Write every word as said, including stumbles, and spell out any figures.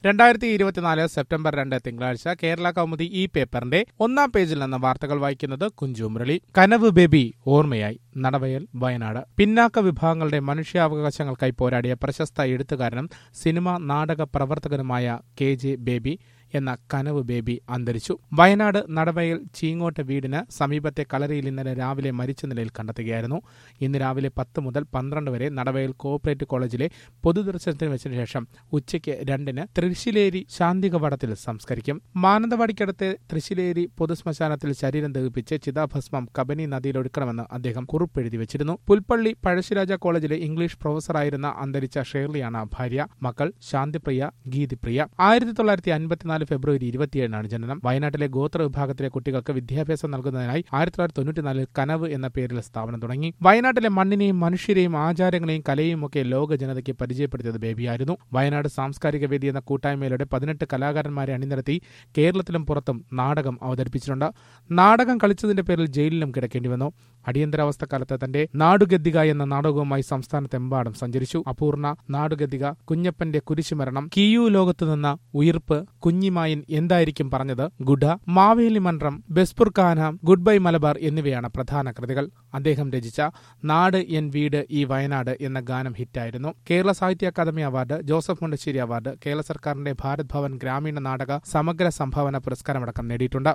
രണ്ടായിരത്തി ഇരുപത്തിനാല് സെപ്റ്റംബർ രണ്ട് തിങ്കളാഴ്ച കേരള കൗമുദി ഈ പേപ്പറിന്റെ ഒന്നാം പേജിൽ നിന്ന് വാർത്തകൾ വായിക്കുന്നത് കുഞ്ചു മുരളി. കനവ് ബേബി ഓർമ്മയായി നടവയൽ വയനാട്. പിന്നാക്ക വിഭാഗങ്ങളുടെ മനുഷ്യാവകാശങ്ങൾക്കായി പോരാടിയ പ്രശസ്ത എഴുത്തുകാരനും സിനിമാ നാടക പ്രവർത്തകനുമായ കെ ജെ ബേബി എന്ന കനവ് ബേബി അന്തരിച്ചു. വയനാട് നടവയൽ ചീങ്ങോട്ട് വീടിന് സമീപത്തെ കളരിയിൽ ഇന്നലെ രാവിലെ മരിച്ച നിലയിൽ കണ്ടെത്തുകയായിരുന്നു. ഇന്ന് രാവിലെ പത്ത് മുതൽ പന്ത്രണ്ട് വരെ നടവയൽ കോഓപ്പറേറ്റീവ് കോളേജിലെ പൊതുദർശനത്തിന് വെച്ച ശേഷം ഉച്ചയ്ക്ക് രണ്ടിന് തൃശ്ശിലേരി ശാന്തികവാടത്തിൽ സംസ്കരിക്കും. മാനന്തവാടിക്കടുത്ത് തൃശ്ശിലേരി പൊതുശ്മശാനത്തിൽ ശരീരം ദഹിപ്പിച്ച് ചിതാഭസ്മം കബനി നദിയിലൊഴുക്കണമെന്ന് അദ്ദേഹം കുറിപ്പെഴുതി വെച്ചിരുന്നു. പുൽപ്പള്ളി പഴശ്ശിരാജ കോളേജിലെ ഇംഗ്ലീഷ് പ്രൊഫസറായിരുന്ന അന്തരിച്ച ഷേർലിയാണ് ഭാര്യ. മക്കൾ ശാന്തിപ്രിയ, ഗീതിപ്രിയ. ആയിരത്തി തൊള്ളായിരത്തി അൻപത്തിനാല് ഫെബ്രുവരി ഇരുപത്തിയേഴിനാണ് ജനനം. വയനാട്ടിലെ ഗോത്ര വിഭാഗത്തിലെ കുട്ടികൾക്ക് വിദ്യാഭ്യാസം നൽകുന്നതിനായി ആയിരത്തി തൊള്ളായിരത്തി തൊണ്ണൂറ്റിനാലിൽ കനവ് എന്ന പേരിൽ സ്ഥാപനം തുടങ്ങി. വയനാട്ടിലെ മണ്ണിനെയും മനുഷ്യരെയും ആചാരങ്ങളെയും കലയും ഒക്കെ ലോക ജനതയ്ക്ക് പരിചയപ്പെടുത്തിയത് ബേബിയായിരുന്നു. വയനാട് സാംസ്കാരിക വേദി എന്ന കൂട്ടായ്മയിലൂടെ പതിനെട്ട് കലാകാരന്മാരെ അണിനിരത്തി കേരളത്തിലും പുറത്തും നാടകം അവതരിപ്പിച്ചിട്ടുണ്ട്. നാടകം കളിച്ചതിന്റെ പേരിൽ ജയിലിലും കിടക്കേണ്ടി വന്നു. അടിയന്തരാവസ്ഥക്കാലത്ത് തന്റെ നാടുഗദ്ദിക എന്ന നാടകവുമായി സംസ്ഥാനത്തെമ്പാടും സഞ്ചരിച്ചു. അപൂർണ, നാടുഗദ്ദിക, കുഞ്ഞപ്പന്റെ കുരിശുമരണം, കിയു ലോകത്തുനിന്ന് ഉയിർപ്പ്, കുഞ്ഞിമായൻ എന്തായിരിക്കും പറഞ്ഞത്, ഗുഡ, മാവേലി മന്ത്രം, ബെസ്പുർഖാന, ഗുഡ് ബൈ മലബാർ എന്നിവയാണ് പ്രധാന കൃതികൾ. അദ്ദേഹം രചിച്ച നാട് എൻ വീട് ഈ വയനാട് എന്ന ഗാനം ഹിറ്റായിരുന്നു. കേരള സാഹിത്യ അക്കാദമി അവാർഡ്, ജോസഫ് മുണ്ടശ്ശേരി അവാർഡ്, കേരള സർക്കാരിന്റെ ഭാരത് ഭവൻ ഗ്രാമീണ നാടക സമഗ്ര സംഭാവന പുരസ്കാരമടക്കം നേടിയിട്ടുണ്ട്.